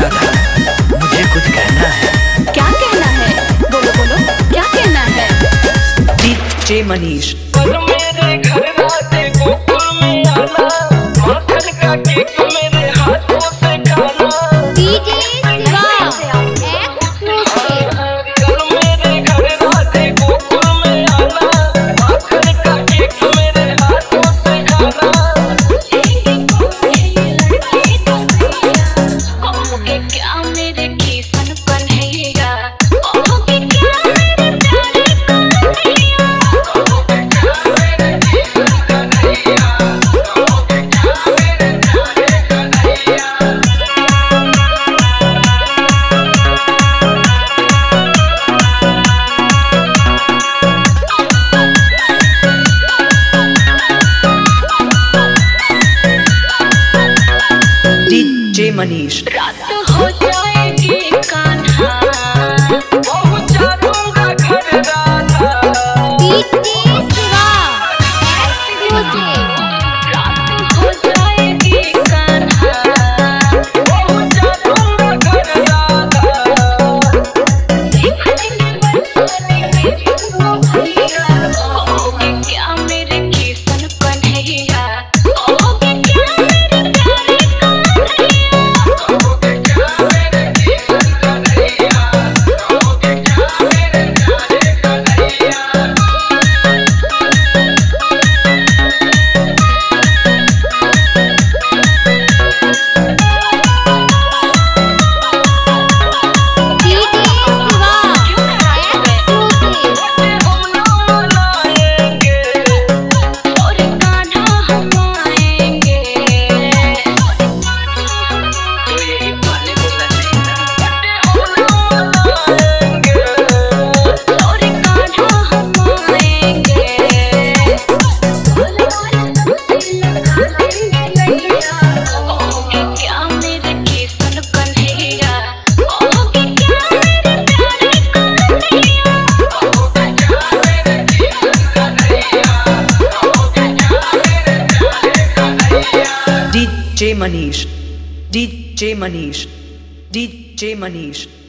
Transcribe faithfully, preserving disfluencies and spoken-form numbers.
राधा, मुझे कुछ कहना है। क्या कहना है? बोलो बोलो, क्या कहना है? डीजे मनीष। कल मेरे घर राधे गोकुल में आना, माखन का केक मेरे हाथों से खाना। DJ Shiva exclusive. कल मेरे घर राधे गोकुल में आना, माखन का केक मेरे हाथों से खाना। कहोगे क्या मेरे किसन कन्हैया, कहोगे क्या मेरे प्यारे कन्हैया, कहोगे क्या मेरे किसन कन्हैया, कहोगे क्या मेरे प्यारे कन्हैया। डीजे मनीष। रात हो जाएगी कान्हा, पहुंचा दूंगा घर राधा। DJ Shiva exclusive. रात हो जाएगी कान्हा, पहुंचा दूंगा घर राधा। देख लेंगे बरसाने मेरी ओ भैया, कहोगे क्या मेरे किसन कन्हैया, कहोगे क्या मेरे प्यारे कन्हैया, कहोगे क्या मेरे किसन कन्हैया, कहोगे क्या मेरे प्यारे कन्हैया। DJ Shiva exclusive. हम ना मनाएंगे, और कान्हा हम आएंगे, तो यही गाने बोलना चाहिए ना। हम ना मनाएंगे, और कान्हा हम आएंगे। कहोगे क्या मेरे किसन कन्हैया, कहोगे क्या मेरे प्यारे कन्हैया, कहोगे क्या मेरे किसन कन्हैया, कहोगे क्या मेरे प्यारे Kanhaiya. DJ Manish. DJ Manish. DJ Manish.